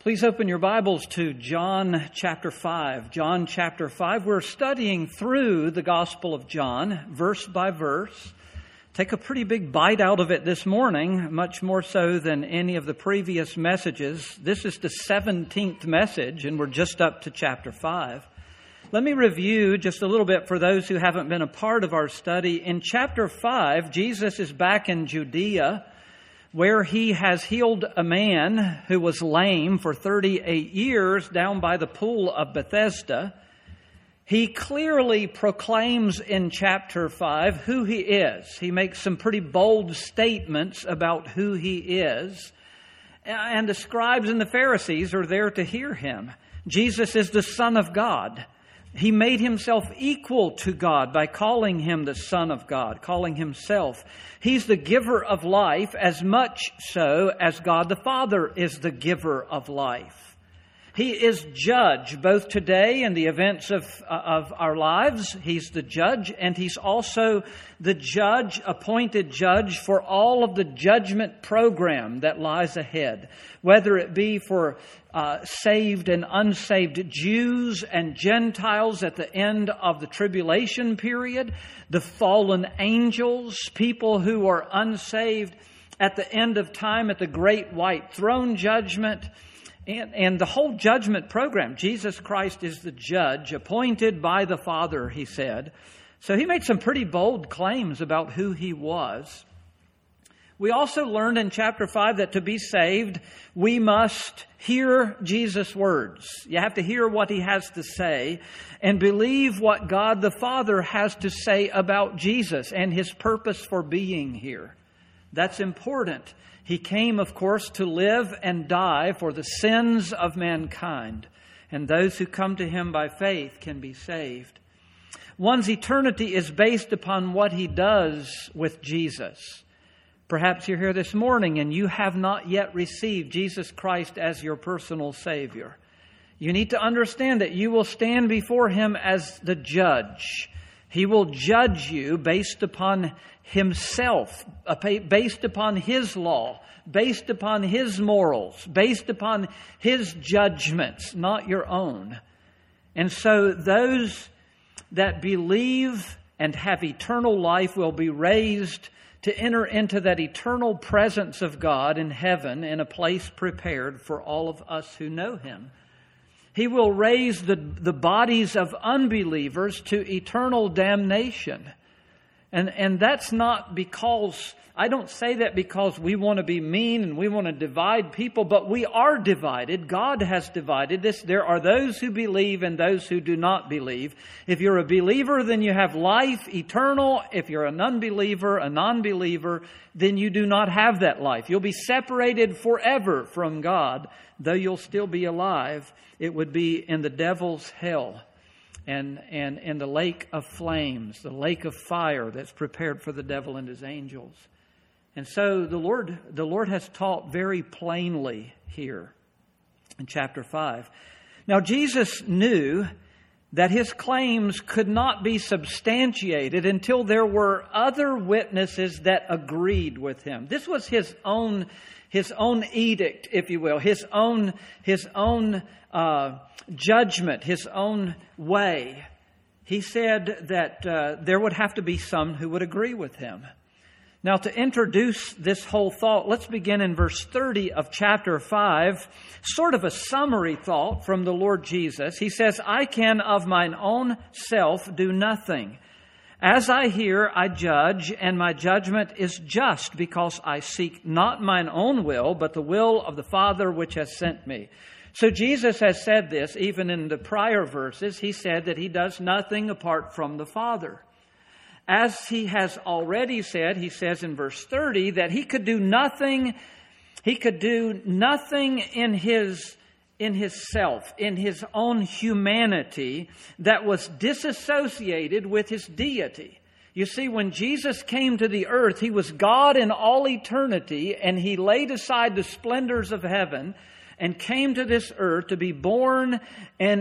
Please open your Bibles to John chapter 5. John chapter 5. We're studying through the Gospel of John, verse by verse. Take a pretty big bite out of it this morning, much more so than any of the previous messages. This is the 17th message, and we're just up to chapter 5. Let me review just a little bit for those who haven't been a part of our study. In chapter 5, Jesus is back in Judea, where he has healed a man who was lame for 38 years down by the pool of Bethesda. He clearly proclaims in chapter 5 who he is. He makes some pretty bold statements about who he is. And the scribes and the Pharisees are there to hear him. Jesus is the Son of God. He made himself equal to God by calling him the Son of God, calling himself. He's the giver of life as much so as God the Father is the giver of life. He is judge both today and the events of our lives. He's the judge, and he's also the judge, appointed judge for all of the judgment program that lies ahead, whether it be for saved and unsaved Jews and Gentiles at the end of the tribulation period, the fallen angels, people who are unsaved at the end of time at the great white throne judgment, and the whole judgment program. Jesus Christ is the judge appointed by the Father, he said. So he made some pretty bold claims about who he was. We also learned in chapter 5 that to be saved, we must hear Jesus' words. You have to hear what he has to say and believe what God the Father has to say about Jesus and his purpose for being here. That's important. He came, of course, to live and die for the sins of mankind. And those who come to him by faith can be saved. One's eternity is based upon what he does with Jesus. Perhaps you're here this morning and you have not yet received Jesus Christ as your personal Savior. You need to understand that you will stand before him as the judge. He will judge you based upon himself, based upon his law, based upon his morals, based upon his judgments, not your own. And so those that believe and have eternal life will be raised to enter into that eternal presence of God in heaven in a place prepared for all of us who know him. He will raise the bodies of unbelievers to eternal damnation. And that's not because, I don't say that because we want to be mean and we want to divide people, but we are divided. God has divided this. There are those who believe and those who do not believe. If you're a believer, then you have life eternal. If you're an unbeliever, a non-believer, then you do not have that life. You'll be separated forever from God, though you'll still be alive. It would be in the devil's hell. And in the lake of flames, the lake of fire that's prepared for the devil and his angels. And so the Lord has taught very plainly here in chapter 5. Now Jesus knew that his claims could not be substantiated until there were other witnesses that agreed with him. This was his own edict, if you will, his own judgment, his own way. He said that there would have to be some who would agree with him. Now, to introduce this whole thought, let's begin in verse 30 of chapter 5, sort of a summary thought from the Lord Jesus. He says, I can of mine own self do nothing. As I hear, I judge, and my judgment is just, because I seek not mine own will, but the will of the Father which has sent me. So Jesus has said this, even in the prior verses. He said that he does nothing apart from the Father. As he has already said, he says in verse 30 that he could do nothing in his self, in his own humanity that was disassociated with his deity. You see, when Jesus came to the earth, he was God in all eternity, and he laid aside the splendors of heaven and came to this earth to be born and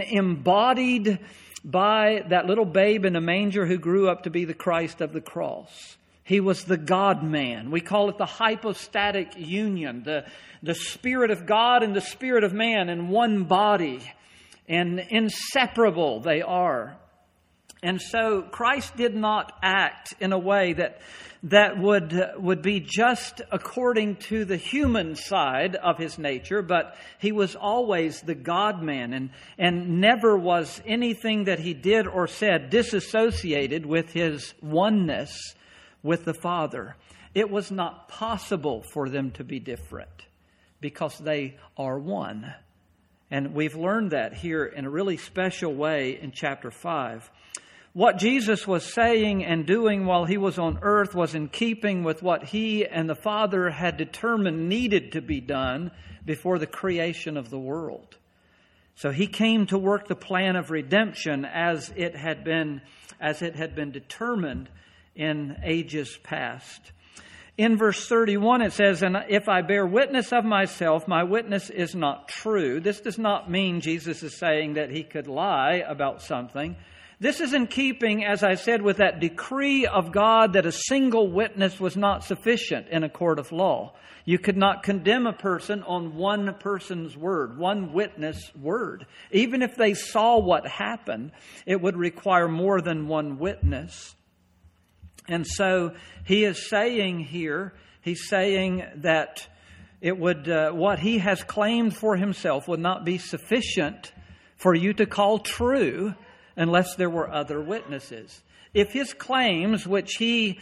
embodied by that little babe in a manger who grew up to be the Christ of the cross. He was the God-man. We call it the hypostatic union, the Spirit of God and the Spirit of man in one body, and inseparable they are. And so Christ did not act in a way that would be just according to the human side of his nature, but he was always the God-man, and never was anything that he did or said disassociated with his oneness with the Father. It was not possible for them to be different because they are one. And we've learned that here in a really special way in chapter 5. What Jesus was saying and doing while he was on earth was in keeping with what he and the Father had determined needed to be done before the creation of the world. So he came to work the plan of redemption as it had been determined in ages past. In verse 31 it says, "And if I bear witness of myself, my witness is not true." This does not mean Jesus is saying that he could lie about something. This is in keeping, as I said, with that decree of God that a single witness was not sufficient in a court of law. You could not condemn a person on one person's word, one witness' word. Even if they saw what happened, it would require more than one witness. And so he is saying here, he's saying that it would what he has claimed for himself would not be sufficient for you to call true unless there were other witnesses. If his claims, which he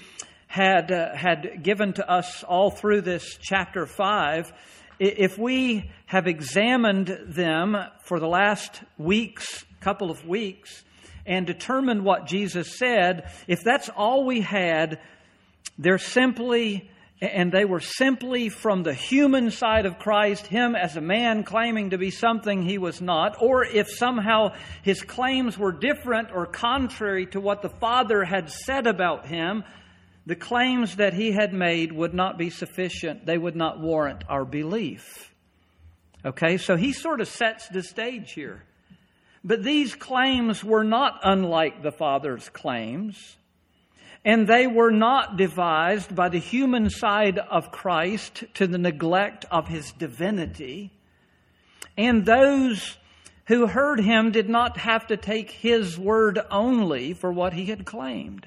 had given to us all through this chapter 5, if we have examined them for the last couple of weeks, and determined what Jesus said, if that's all we had, they were simply from the human side of Christ, him as a man claiming to be something he was not, or if somehow his claims were different or contrary to what the Father had said about him, the claims that he had made would not be sufficient. They would not warrant our belief. Okay, so he sort of sets the stage here. But these claims were not unlike the Father's claims, and they were not devised by the human side of Christ to the neglect of his divinity. And those who heard him did not have to take his word only for what he had claimed.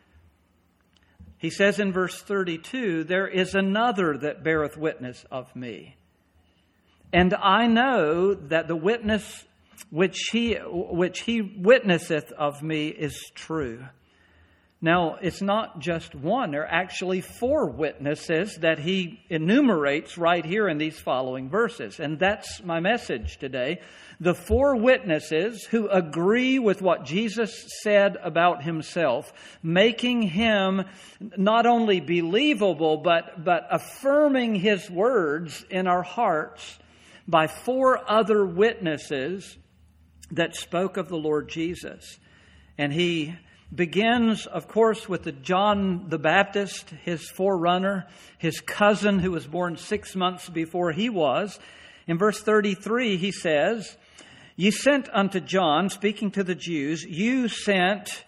He says in verse 32, "There is another that beareth witness of me. And I know that the witness which he witnesseth of me is true." Now, it's not just one. There are actually 4 witnesses that he enumerates right here in these following verses. And that's my message today. The 4 witnesses who agree with what Jesus said about himself, making him not only believable, but affirming his words in our hearts by 4 other witnesses that spoke of the Lord Jesus. And he begins, of course, with John the Baptist, his forerunner, his cousin who was born 6 months before he was. In verse 33, he says, "Ye sent unto John," speaking to the Jews, you sent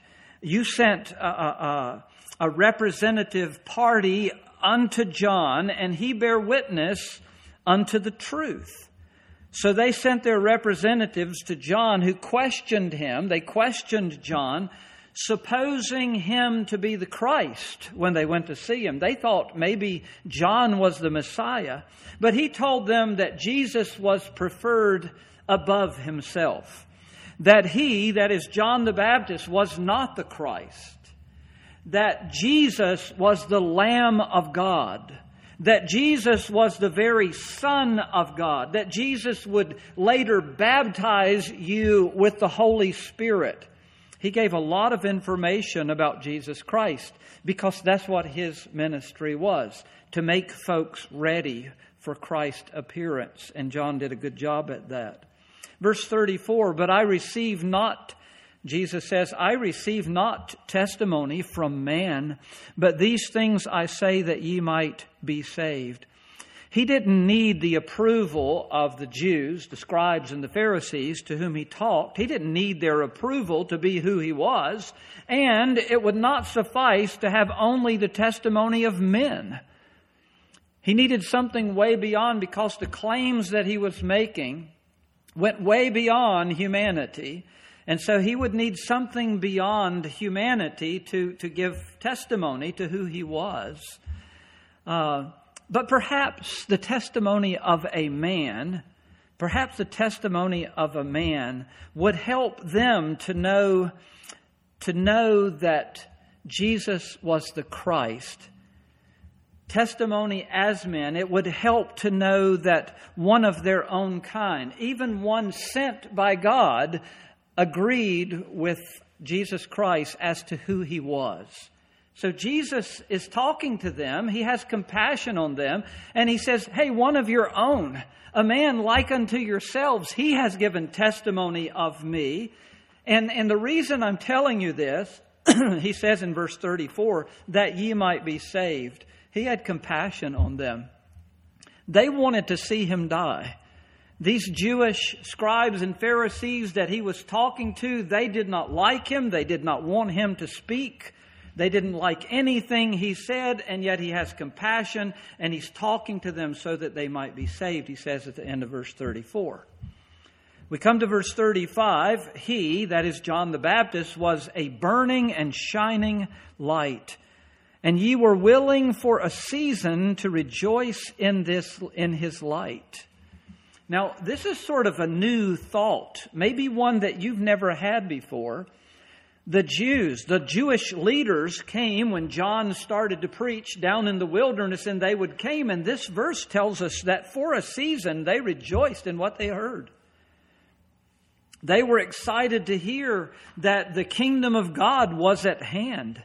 a representative party unto John, and he bare witness unto the truth. So they sent their representatives to John, who questioned him. They questioned John, supposing him to be the Christ when they went to see him. They thought maybe John was the Messiah. But he told them that Jesus was preferred above himself. That he, that is John the Baptist, was not the Christ. That Jesus was the Lamb of God. That Jesus was the very Son of God. That Jesus would later baptize you with the Holy Spirit. He gave a lot of information about Jesus Christ because that's what his ministry was, to make folks ready for Christ's appearance. And John did a good job at that. Verse 34, "But I receive not," Jesus says, "I receive not testimony from man, but these things I say that ye might be saved." He didn't need the approval of the Jews, the scribes and the Pharisees to whom he talked. He didn't need their approval to be who he was. And it would not suffice to have only the testimony of men. He needed something way beyond, because the claims that he was making went way beyond humanity. And so he would need something beyond humanity to give testimony to who he was. But perhaps the testimony of a man would help them to know that Jesus was the Christ. Testimony as men, it would help to know that one of their own kind, even one sent by God, agreed with Jesus Christ as to who he was. So Jesus is talking to them. He has compassion on them. And he says, hey, one of your own, a man like unto yourselves, he has given testimony of me. And the reason I'm telling you this, he says in verse 34, that ye might be saved. He had compassion on them. They wanted to see him die. These Jewish scribes and Pharisees that he was talking to, they did not like him. They did not want him to speak. They didn't like anything he said, and yet he has compassion, and he's talking to them so that they might be saved, he says at the end of verse 34. We come to verse 35. He, that is John the Baptist, was a burning and shining light. And ye were willing for a season to rejoice in his light. Now, this is sort of a new thought, maybe one that you've never had before. The Jewish leaders came when John started to preach down in the wilderness, and they came, and this verse tells us that for a season they rejoiced in what they heard. They were excited to hear that the kingdom of God was at hand.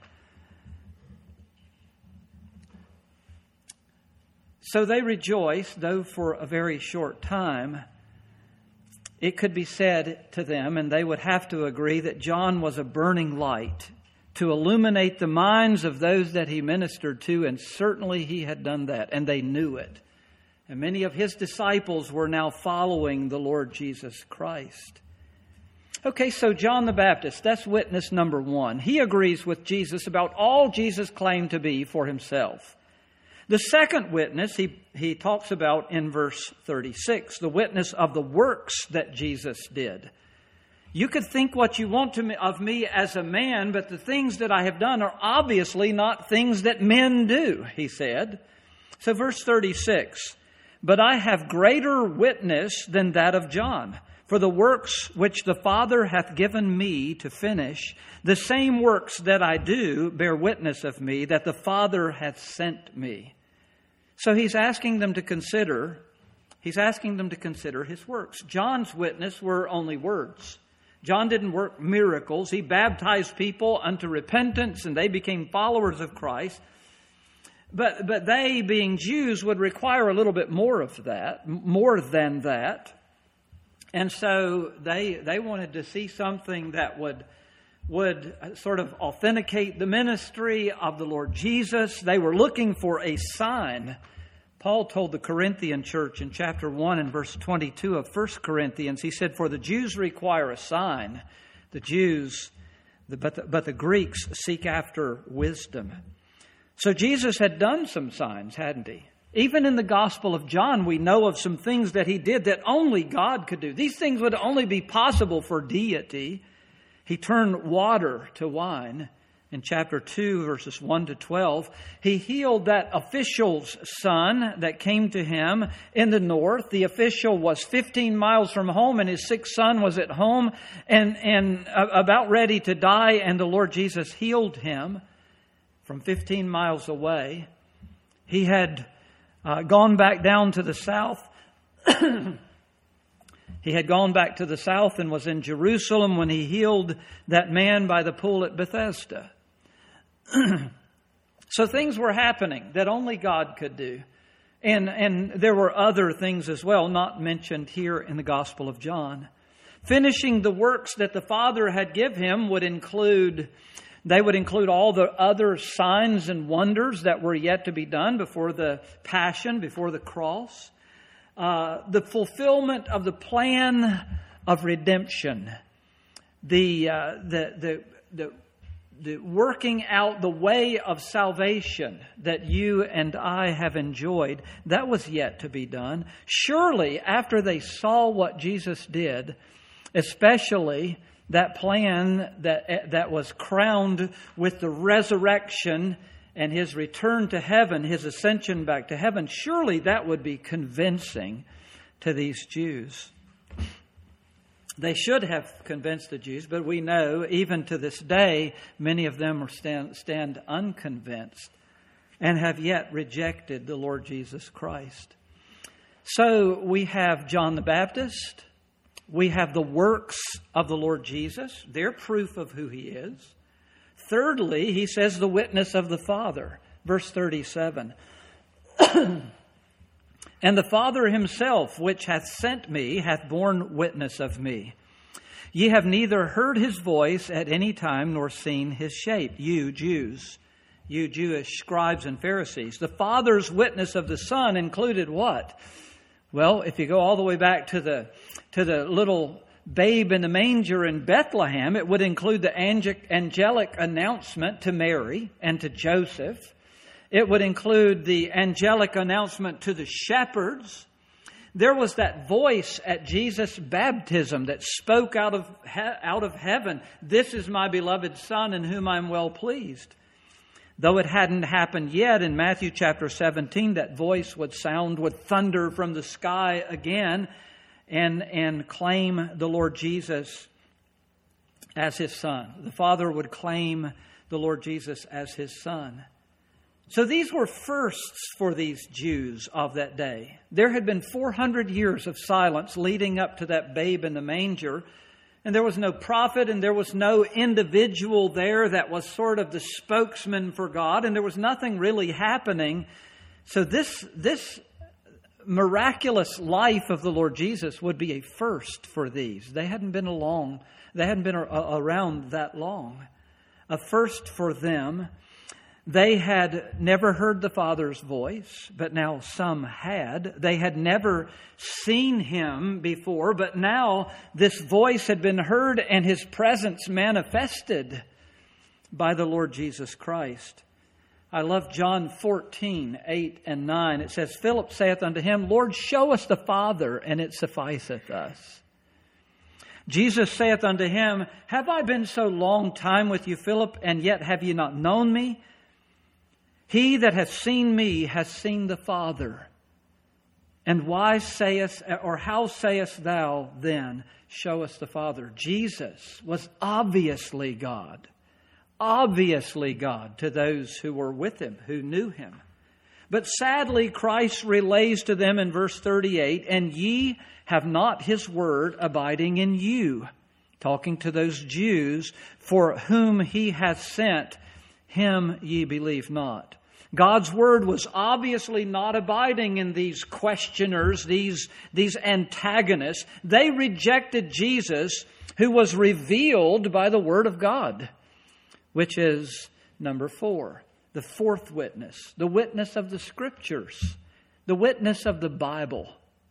So they rejoiced, though for a very short time. It could be said to them, and they would have to agree, that John was a burning light to illuminate the minds of those that he ministered to, and certainly he had done that, and they knew it. And many of his disciples were now following the Lord Jesus Christ. Okay, so John the Baptist, that's witness number one. He agrees with Jesus about all Jesus claimed to be for himself. The second witness he talks about in verse 36, the witness of the works that Jesus did. You could think what you want of me as a man, but the things that I have done are obviously not things that men do, he said. So verse 36, but I have greater witness than that of John. For the works which the Father hath given me to finish, the same works that I do bear witness of me, that the Father hath sent me. So he's asking them to consider his works. John's witness were only words. John didn't work miracles. He baptized people unto repentance, and they became followers of Christ. But they, being Jews, would require a little bit more of that, more than that. And so they wanted to see something that would sort of authenticate the ministry of the Lord Jesus. They were looking for a sign. Paul told the Corinthian church in chapter 1 and verse 22 of 1 Corinthians, he said, for the Jews require a sign. But the Greeks seek after wisdom. So Jesus had done some signs, hadn't he? Even in the Gospel of John, we know of some things that he did that only God could do. These things would only be possible for deity. He turned water to wine in chapter 2, verses 1 to 12. He healed that official's son that came to him in the north. The official was 15 miles from home, and his sick son was at home and about ready to die, and the Lord Jesus healed him from 15 miles away. He had gone back down to the south. He had gone back to the south and was in Jerusalem when he healed that man by the pool at Bethesda. So things were happening that only God could do. And there were other things as well, not mentioned here in the Gospel of John. Finishing the works that the Father had given him would include They would include all the other signs and wonders that were yet to be done before the Passion, before the cross. The fulfillment of the plan of redemption. The working out the way of salvation that you and I have enjoyed, that was yet to be done. Surely, after they saw what Jesus did, especially that plan that was crowned with the resurrection and His return to heaven, His ascension back to heaven, surely that would be convincing to these Jews. They should have convinced the Jews, but we know even to this day, many of them stand unconvinced and have yet rejected the Lord Jesus Christ. So we have John the Baptist. We have the works of the Lord Jesus. They're proof of who He is. Thirdly, He says the witness of the Father. Verse 37. And the Father Himself, which hath sent me, hath borne witness of me. Ye have neither heard His voice at any time, nor seen His shape. You Jews, you Jewish scribes and Pharisees. The Father's witness of the Son included what? Well, if you go all the way back to the little babe in the manger in Bethlehem, it would include the angelic announcement to Mary and to Joseph. It would include the angelic announcement to the shepherds. There was that voice at Jesus' baptism that spoke out of heaven. This is my beloved Son in whom I am well pleased. Though it hadn't happened yet, in Matthew chapter 17, that voice would sound with thunder from the sky again and claim the Lord Jesus as His Son. The Father would claim the Lord Jesus as His Son. So these were firsts for these Jews of that day. There had been 400 years of silence leading up to that babe in the manger. And there was no prophet and there was no individual there that was sort of the spokesman for God. And there was nothing really happening. So this miraculous life of the Lord Jesus would be a first for these. They hadn't been around that long. A first for them. They had never heard the Father's voice, but now some had. They had never seen Him before, but now this voice had been heard and His presence manifested by the Lord Jesus Christ. I love John 14, 8 and 9. It says, Philip saith unto Him, Lord, show us the Father, and it sufficeth us. Jesus saith unto him, Have I been so long time with you, Philip, and yet have ye not known me? He that hath seen me hath seen the Father. And why sayest, or how sayest thou then, show us the Father? Jesus was obviously God. Obviously God to those who were with Him, who knew Him. But sadly, Christ relays to them in verse 38, And ye have not His word abiding in you. Talking to those Jews, for whom He hath sent, Him ye believe not. God's word was obviously not abiding in these questioners, these antagonists. They rejected Jesus, who was revealed by the word of God, which is number 4, the fourth witness, the witness of the Scriptures, the witness of the Bible.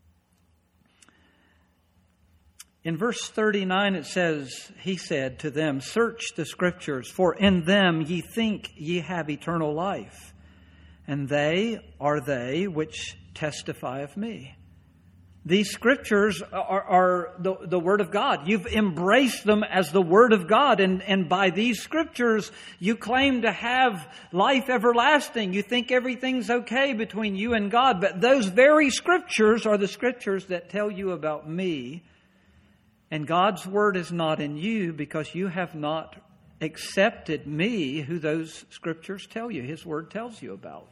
In verse 39 it says, He said to them, Search the Scriptures, for in them ye think ye have eternal life. And they are they which testify of me. These Scriptures are the Word of God. You've embraced them as the Word of God. And by these Scriptures, you claim to have life everlasting. You think everything's okay between you and God. But those very Scriptures are the Scriptures that tell you about me. And God's Word is not in you because you have not accepted me, who those Scriptures tell you. His Word tells you about.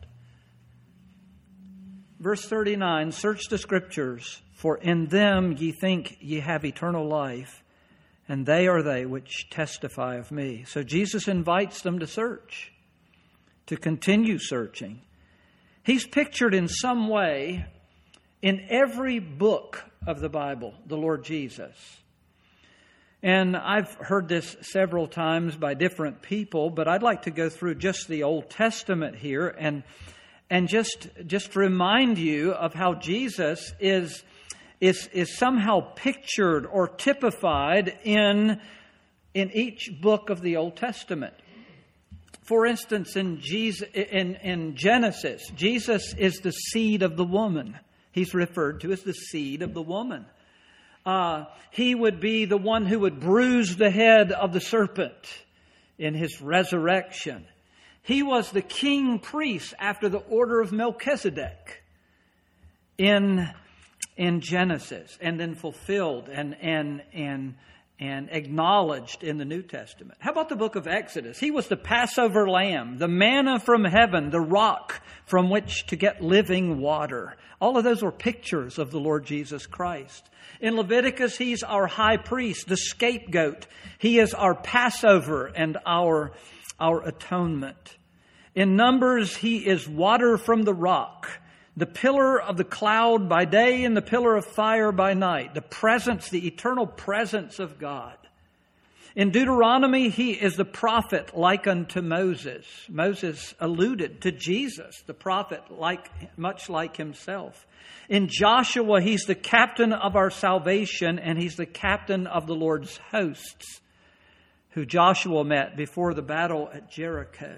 Verse 39, Search the Scriptures, for in them ye think ye have eternal life, and they are they which testify of me. So Jesus invites them to search, to continue searching. He's pictured in some way in every book of the Bible, the Lord Jesus. And I've heard this several times by different people, but I'd like to go through just the Old Testament here and just remind you of how Jesus is somehow pictured or typified in each book of the Old Testament. For instance, in Genesis, Jesus is the seed of the woman. He's referred to as the seed of the woman. He would be the one who would bruise the head of the serpent in his resurrection. He was the king priest after the order of Melchizedek in Genesis, and then fulfilled and acknowledged in the New Testament. How about the book of Exodus? He was the Passover lamb, the manna from heaven, the rock from which to get living water. All of those were pictures of the Lord Jesus Christ. In Leviticus, He's our high priest, the scapegoat. He is our Passover and our atonement. In Numbers, He is water from the rock, the pillar of the cloud by day and the pillar of fire by night, the presence, the eternal presence of God. In Deuteronomy, He is the prophet like unto Moses. Moses alluded to Jesus, the prophet, much like himself. In Joshua, He's the captain of our salvation, and He's the captain of the Lord's hosts, who Joshua met before the battle at Jericho.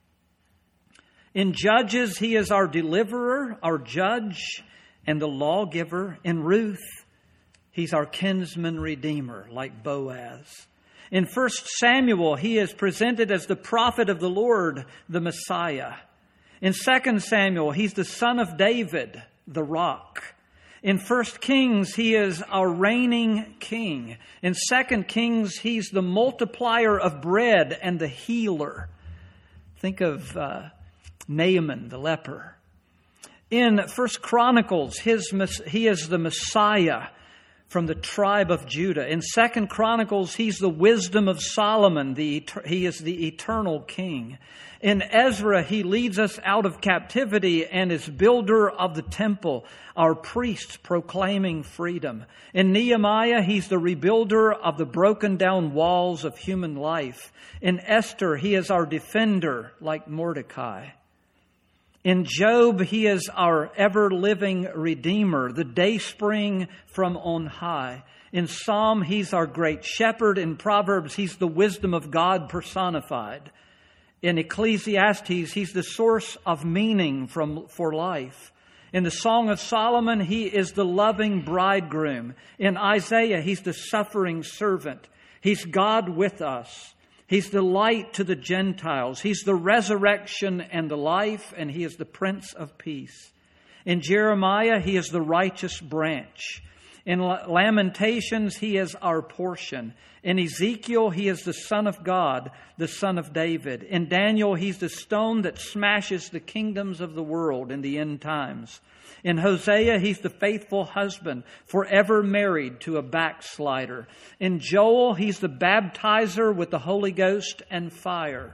In Judges, He is our deliverer, our judge, and the lawgiver. In Ruth, He's our kinsman redeemer, like Boaz. In 1 Samuel, He is presented as the prophet of the Lord, the Messiah. In 2 Samuel, He's the son of David, the rock. In 1 Kings, He is our reigning king. In 2 Kings, He's the multiplier of bread and the healer. Think of Naaman, the leper. In 1 Chronicles, He is the Messiah from the tribe of Judah. In 2 Chronicles, He's the wisdom of Solomon. He is the eternal king. In Ezra, He leads us out of captivity and is builder of the temple, our priest proclaiming freedom. In Nehemiah, He's the rebuilder of the broken down walls of human life. In Esther, He is our defender like Mordecai. In Job, He is our ever-living Redeemer, the dayspring from on high. In Psalm, He's our great shepherd. In Proverbs, He's the wisdom of God personified. In Ecclesiastes, He's the source of meaning for life. In the Song of Solomon, He is the loving bridegroom. In Isaiah, He's the suffering servant. He's God with us. He's the light to the Gentiles. He's the resurrection and the life, and He is the Prince of Peace. In Jeremiah, He is the righteous branch. In Lamentations, He is our portion. In Ezekiel, He is the Son of God, the Son of David. In Daniel, He's the stone that smashes the kingdoms of the world in the end times. In Hosea, He's the faithful husband, forever married to a backslider. In Joel, He's the baptizer with the Holy Ghost and fire.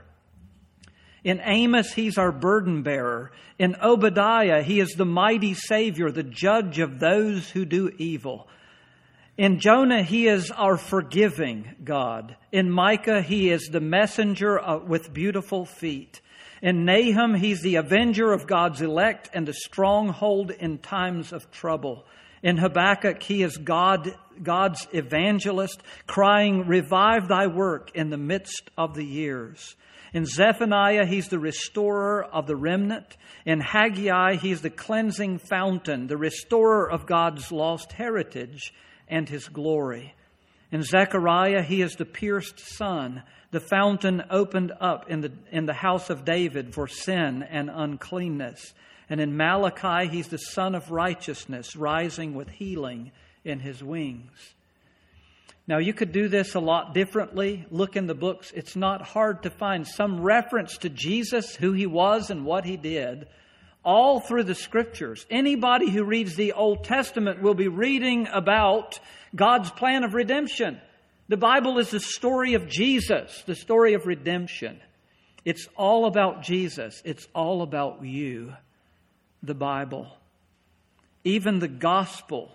In Amos, He's our burden bearer. In Obadiah, He is the mighty Savior, the judge of those who do evil. In Jonah, He is our forgiving God. In Micah, He is the messenger with beautiful feet. In Nahum, He's the avenger of God's elect and the stronghold in times of trouble. In Habakkuk, He is God's evangelist, crying, "Revive thy work in the midst of the years." In Zephaniah, He's the restorer of the remnant. In Haggai, He's the cleansing fountain, the restorer of God's lost heritage and His glory. In Zechariah, He is the pierced son, the fountain opened up in the house of David for sin and uncleanness. And in Malachi, He's the Son of righteousness, rising with healing in His wings. Now, you could do this a lot differently. Look in the books. It's not hard to find some reference to Jesus, who He was and what He did, all through the Scriptures. Anybody who reads the Old Testament will be reading about God's plan of redemption. The Bible is the story of Jesus, the story of redemption. It's all about Jesus. It's all about you, the Bible. Even the gospel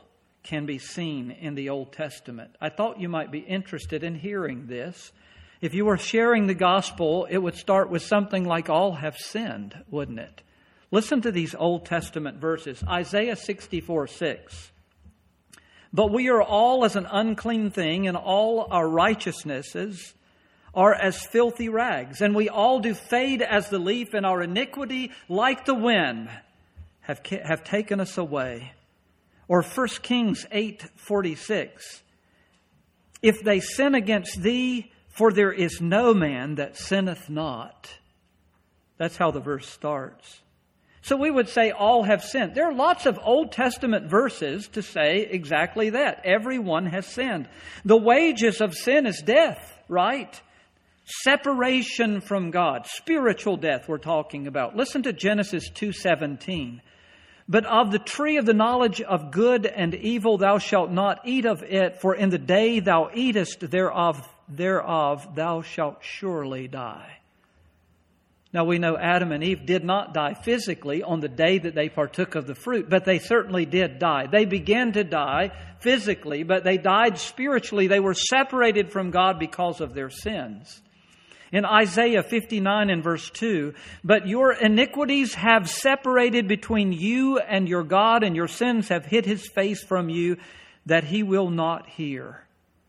can be seen in the Old Testament. I thought you might be interested in hearing this. If you were sharing the gospel, it would start with something like all have sinned, wouldn't it? Listen to these Old Testament verses. Isaiah 64:6. But we are all as an unclean thing, and all our righteousnesses are as filthy rags. And we all do fade as the leaf, and our iniquity, like the wind, have taken us away. Or 1 Kings 8:46. If they sin against thee, for there is no man that sinneth not. That's how the verse starts. So we would say all have sinned. There are lots of Old Testament verses to say exactly that. Everyone has sinned. The wages of sin is death, right? Separation from God. Spiritual death we're talking about. Listen to Genesis 2:17. But of the tree of the knowledge of good and evil thou shalt not eat of it, for in the day thou eatest thereof thou shalt surely die. Now we know Adam and Eve did not die physically on the day that they partook of the fruit, but they certainly did die. They began to die physically, but they died spiritually. They were separated from God because of their sins. In Isaiah 59 and verse 2, but your iniquities have separated between you and your God, and your sins have hid his face from you, that he will not hear.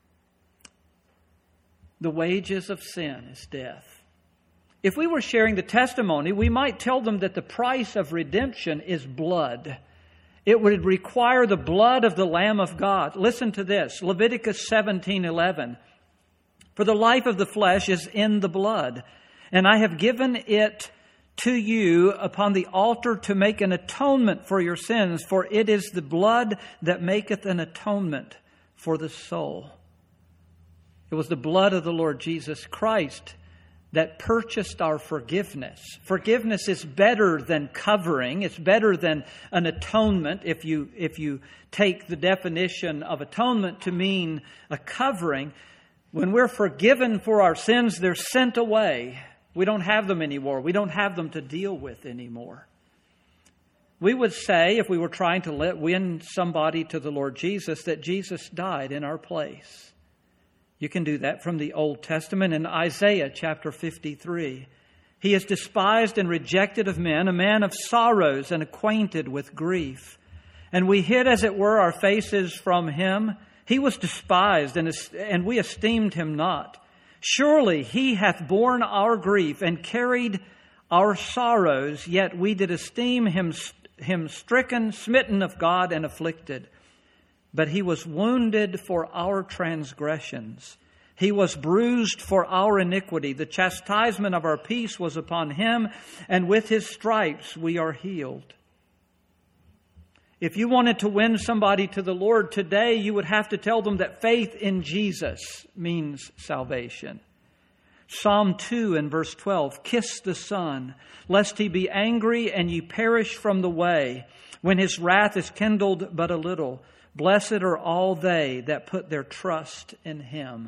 The wages of sin is death. If we were sharing the testimony, we might tell them that the price of redemption is blood. It would require the blood of the Lamb of God. Listen to this, Leviticus 17:11. For the life of the flesh is in the blood, and I have given it to you upon the altar to make an atonement for your sins, for it is the blood that maketh an atonement for the soul. It was the blood of the Lord Jesus Christ that purchased our forgiveness. Forgiveness is better than covering. It's better than an atonement if you take the definition of atonement to mean a covering. When we're forgiven for our sins, they're sent away. We don't have them anymore. We don't have them to deal with anymore. We would say, if we were trying to win somebody to the Lord Jesus, that Jesus died in our place. You can do that from the Old Testament in Isaiah chapter 53. He is despised and rejected of men, a man of sorrows and acquainted with grief. And we hid, as it were, our faces from him. He was despised, and we esteemed him not. Surely he hath borne our grief and carried our sorrows, yet we did esteem him stricken, smitten of God, and afflicted. But he was wounded for our transgressions. He was bruised for our iniquity. The chastisement of our peace was upon him, and with his stripes we are healed. If you wanted to win somebody to the Lord today, you would have to tell them that faith in Jesus means salvation. Psalm 2 and verse 12, kiss the Son, lest he be angry and ye perish from the way, when his wrath is kindled but a little. Blessed are all they that put their trust in him.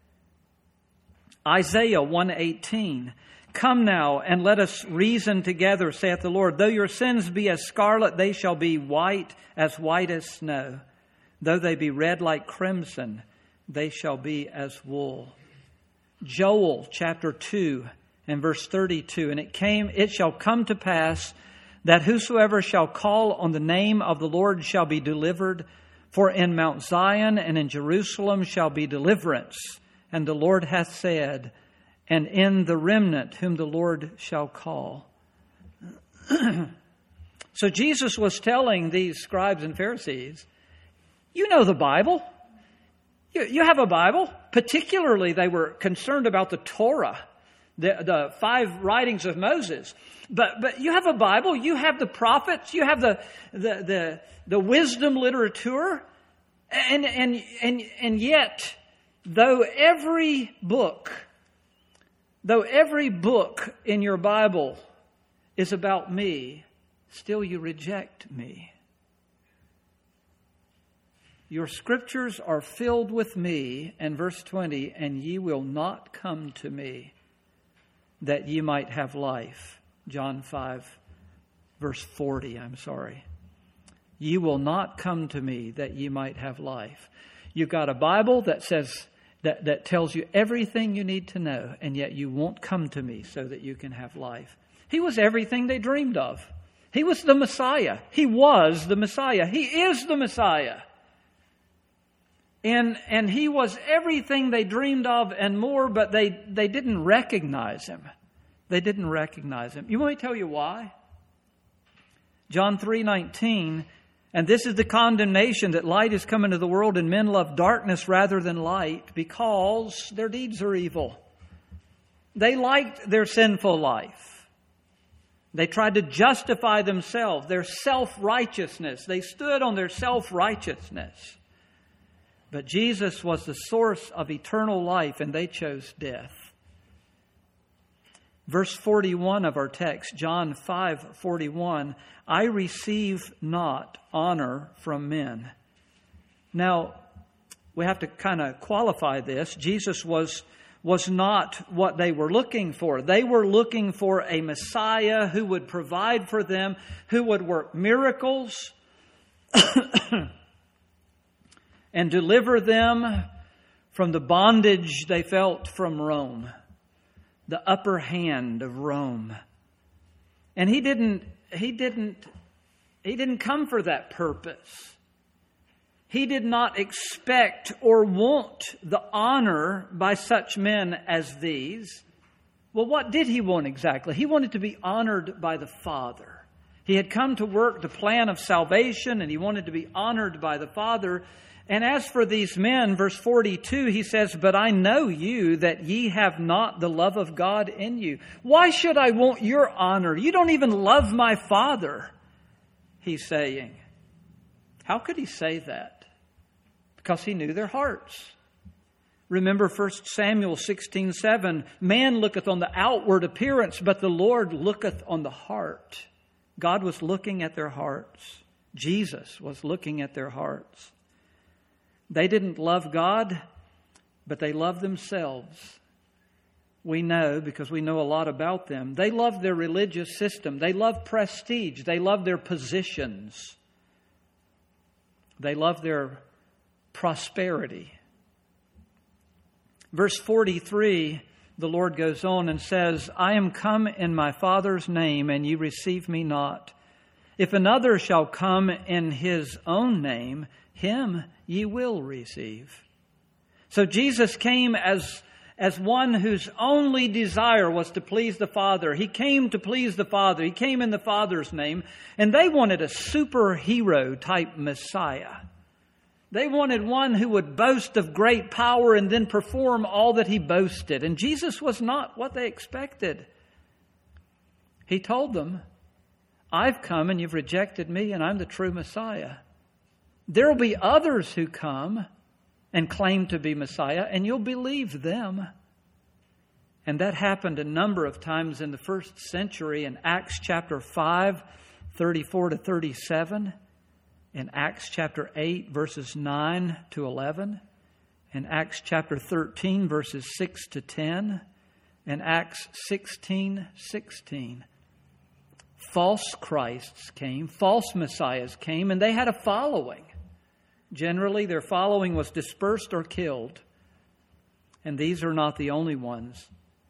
Isaiah 1:18, come now and let us reason together, saith the Lord. Though your sins be as scarlet, they shall be white as snow. Though they be red like crimson, they shall be as wool. Joel chapter 2 and verse 32, and it shall come to pass that whosoever shall call on the name of the Lord shall be delivered. For in Mount Zion and in Jerusalem shall be deliverance. And the Lord hath said, and in the remnant whom the Lord shall call. So Jesus was telling these scribes and Pharisees, you know the Bible. You have a Bible. Particularly, they were concerned about the Torah, the 5 writings of Moses. But you have a Bible. You have the prophets. You have the wisdom literature. And yet, though every book in your Bible is about me, still you reject me. Your scriptures are filled with me, and verse 20, and ye will not come to me, that ye might have life. John 5, verse 40, Ye will not come to me that ye might have life. You've got a Bible that says that tells you everything you need to know, and yet you won't come to me so that you can have life. He was everything they dreamed of. He was the Messiah. He was the Messiah. He is the Messiah. And he was everything they dreamed of and more, but they didn't recognize him. They didn't recognize him. You want me to tell you why? John 3:19, and this is the condemnation, that light is come into the world, and men love darkness rather than light, because their deeds are evil. They liked their sinful life. They tried to justify themselves, their self-righteousness. They stood on their self-righteousness. But Jesus was the source of eternal life, and they chose death. Verse 41 of our text, John 5:41, I receive not honor from men. Now, we have to kind of qualify this. Jesus was not what they were looking for. They were looking for a Messiah who would provide for them, who would work miracles and deliver them from the bondage they felt from Rome, the upper hand of Rome. And he didn't come for that purpose. He did not expect or want the honor by such men as these. Well, what did he want exactly? He wanted to be honored by the Father. He had come to work the plan of salvation, and he wanted to be honored by the Father. And as for these men, verse 42, he says, but I know you, that ye have not the love of God in you. Why should I want your honor? You don't even love my Father, he's saying. How could he say that? Because he knew their hearts. Remember 1 Samuel 16:7, man looketh on the outward appearance, but the Lord looketh on the heart. God was looking at their hearts. Jesus was looking at their hearts. They didn't love God, but they loved themselves. We know, because we know a lot about them. They loved their religious system. They loved prestige. They loved their positions. They loved their prosperity. Verse 43, the Lord goes on and says, I am come in my Father's name, and ye receive me not. If another shall come in his own name, him ye will receive. So Jesus came as one whose only desire was to please the Father. He came to please the Father. He came in the Father's name. And they wanted a superhero type Messiah. They wanted one who would boast of great power and then perform all that he boasted. And Jesus was not what they expected. He told them, I've come and you've rejected me, and I'm the true Messiah. There will be others who come and claim to be Messiah, and you'll believe them. And that happened a number of times in the first century, in Acts chapter 5, 34 to 37, in Acts chapter 8, verses 9 to 11, in Acts chapter 13, verses 6 to 10, and Acts 16:16. False Christs came, false Messiahs came, and they had a following. Generally, their following was dispersed or killed. And these are not the only ones.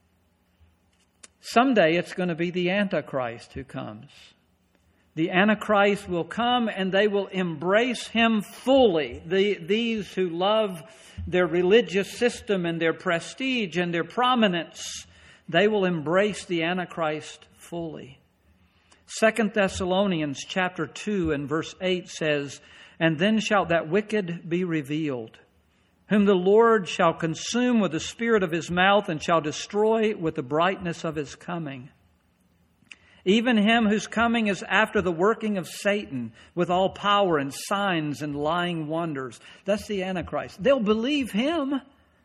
Someday it's going to be the Antichrist who comes. The Antichrist will come and they will embrace him fully. These who love their religious system and their prestige and their prominence, they will embrace the Antichrist fully. 2 Thessalonians chapter 2 and verse 8 says, and then shall that wicked be revealed, whom the Lord shall consume with the spirit of his mouth and shall destroy with the brightness of his coming. Even him whose coming is after the working of Satan with all power and signs and lying wonders. That's the Antichrist. They'll believe him.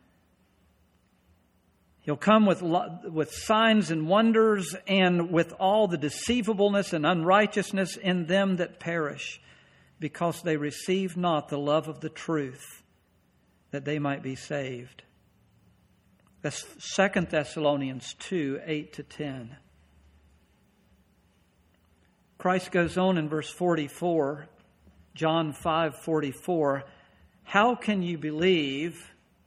He'll come with signs and wonders and with all the deceivableness and unrighteousness in them that perish, because they receive not the love of the truth, that they might be saved. That's 2 Thessalonians 2, 8 to 10. Christ goes on in verse 44, John 5:44, how can ye believe,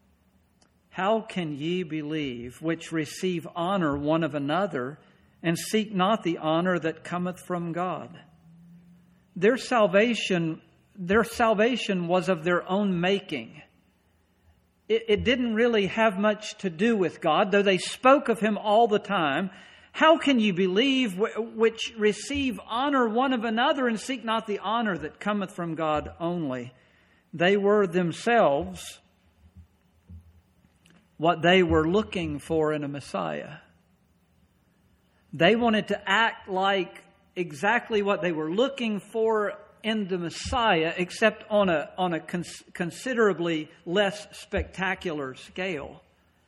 which receive honor one of another, and seek not the honor that cometh from God? Their salvation was of their own making. It didn't really have much to do with God, though they spoke of Him all the time. How can you believe which receive honor one of another and seek not the honor that cometh from God only? They were themselves what they were looking for in a Messiah. They wanted to act like exactly what they were looking for in the Messiah, except on a considerably less spectacular scale.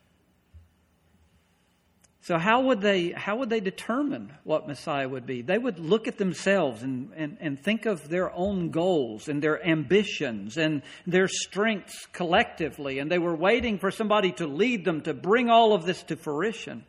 So how would they determine what Messiah would be? They would look at themselves and think of their own goals and their ambitions and their strengths collectively, and they were waiting for somebody to lead them to bring all of this to fruition.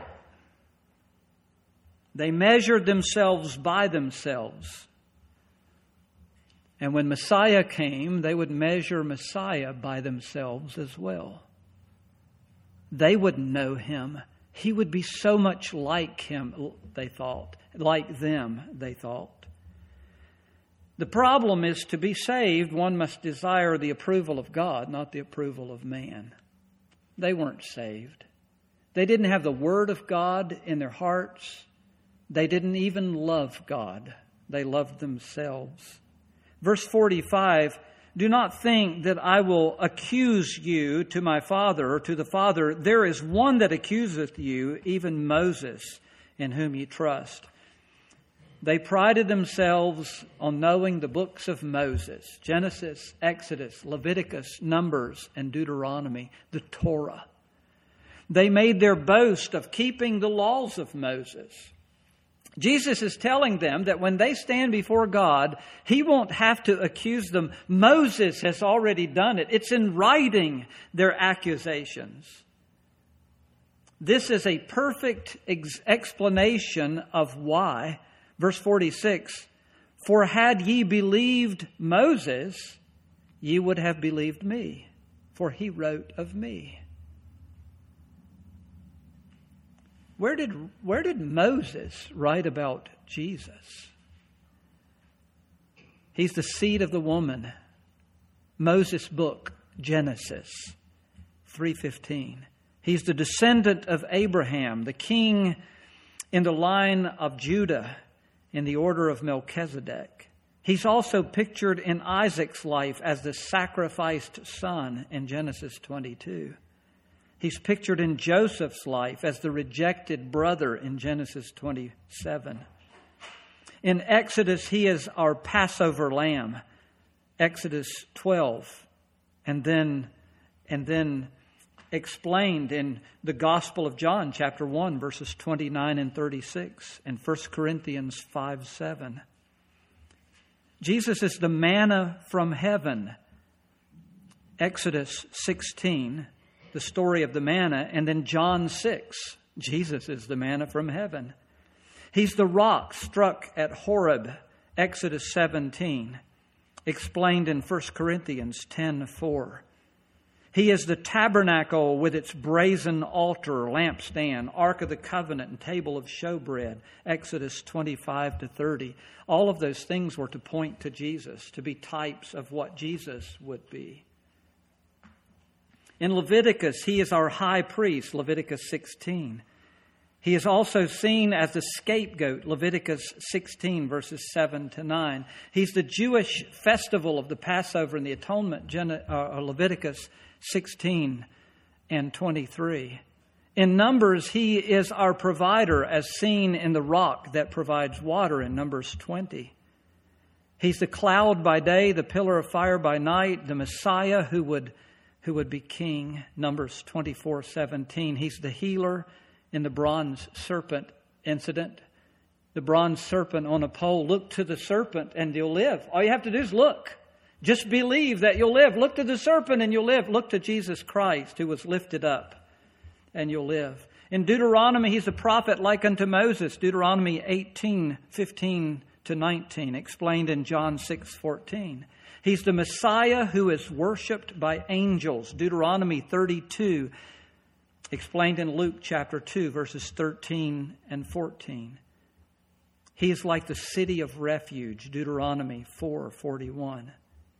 They measured themselves by themselves. And when Messiah came, they would measure Messiah by themselves as well. They would know Him. He would be so much like Him, they thought. Like them, they thought. The problem is, to be saved, one must desire the approval of God, not the approval of man. They weren't saved. They didn't have the Word of God in their hearts. They didn't even love God. They loved themselves. Verse 45, do not think that I will accuse you to my Father or to the Father. There is one that accuseth you, even Moses, in whom ye trust. They prided themselves on knowing the books of Moses, Genesis, Exodus, Leviticus, Numbers, and Deuteronomy, the Torah. They made their boast of keeping the laws of Moses. Jesus is telling them that when they stand before God, He won't have to accuse them. Moses has already done it. It's in writing, their accusations. This is a perfect explanation of why. Verse 46, for had ye believed Moses, ye would have believed me, for he wrote of me. Where did Moses write about Jesus? He's the seed of the woman. Moses' book, Genesis 3:15. He's the descendant of Abraham, the king in the line of Judah in the order of Melchizedek. He's also pictured in Isaac's life as the sacrificed son in Genesis 22. He's pictured in Joseph's life as the rejected brother in Genesis 27. In Exodus, he is our Passover lamb, Exodus 12, and then explained in the Gospel of John, chapter 1, verses 29 and 36, and 1 Corinthians 5:7. Jesus is the manna from heaven, Exodus 16, the story of the manna, and then John 6, Jesus is the manna from heaven. He's the rock struck at Horeb, Exodus 17, explained in 1 Corinthians 10:4. He is the tabernacle with its brazen altar, lampstand, Ark of the Covenant, and table of showbread, Exodus 25-30. All of those things were to point to Jesus, to be types of what Jesus would be. In Leviticus, he is our high priest, Leviticus 16. He is also seen as the scapegoat, Leviticus 16, verses 7-9. He's the Jewish festival of the Passover and the Atonement, Leviticus 16 and 23. In Numbers, he is our provider, as seen in the rock that provides water in Numbers 20. He's the cloud by day, the pillar of fire by night, the Messiah who would be king, Numbers 24:17. He's the healer in the bronze serpent incident. The bronze serpent on a pole. Look to the serpent and you'll live. All you have to do is look. Just believe that you'll live. Look to the serpent and you'll live. Look to Jesus Christ who was lifted up and you'll live. In Deuteronomy, he's a prophet like unto Moses. Deuteronomy 18:15 to 19, explained in John 6:14. He's the Messiah who is worshipped by angels, Deuteronomy 32, explained in Luke chapter 2, verses 13 and 14. He is like the city of refuge, Deuteronomy 4:41.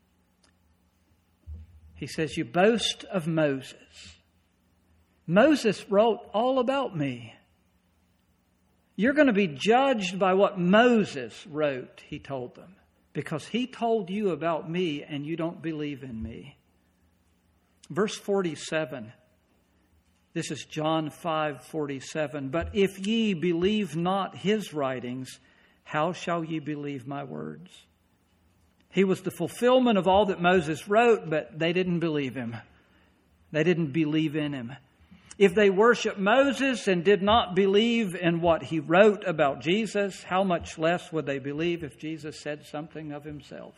He says, you boast of Moses. Moses wrote all about me. You're going to be judged by what Moses wrote, he told them, because he told you about me and you don't believe in me. Verse 47. This is John 5:47. But if ye believe not his writings, how shall ye believe my words? He was the fulfillment of all that Moses wrote, but they didn't believe him. They didn't believe in him. If they worshiped Moses and did not believe in what he wrote about Jesus, how much less would they believe if Jesus said something of himself?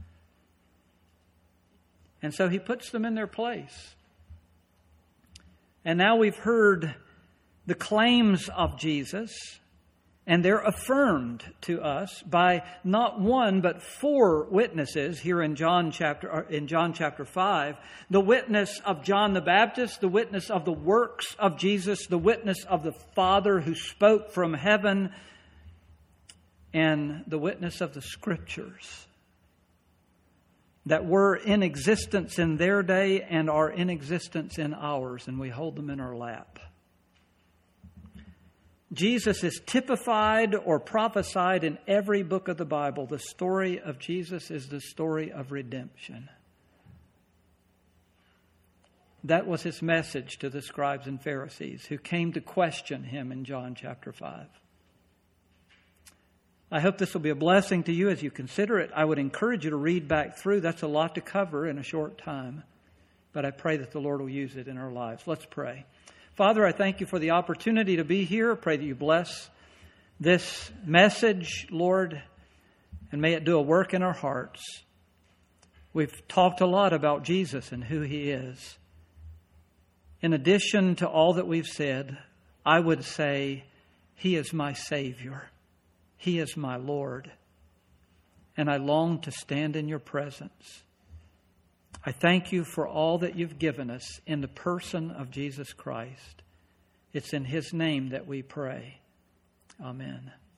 And so he puts them in their place. And now we've heard the claims of Jesus, and they're affirmed to us by not one but four witnesses here in John chapter 5. The witness of John the Baptist, the witness of the works of Jesus, the witness of the Father who spoke from heaven, and the witness of the Scriptures that were in existence in their day and are in existence in ours, and we hold them in our lap. Jesus is typified or prophesied in every book of the Bible. The story of Jesus is the story of redemption. That was his message to the scribes and Pharisees who came to question him in John chapter 5. I hope this will be a blessing to you as you consider it. I would encourage you to read back through. That's a lot to cover in a short time. But I pray that the Lord will use it in our lives. Let's pray. Father, I thank you for the opportunity to be here. I pray that you bless this message, Lord, and may it do a work in our hearts. We've talked a lot about Jesus and who he is. In addition to all that we've said, I would say he is my Savior. He is my Lord. And I long to stand in your presence. I thank you for all that you've given us in the person of Jesus Christ. It's in his name that we pray. Amen.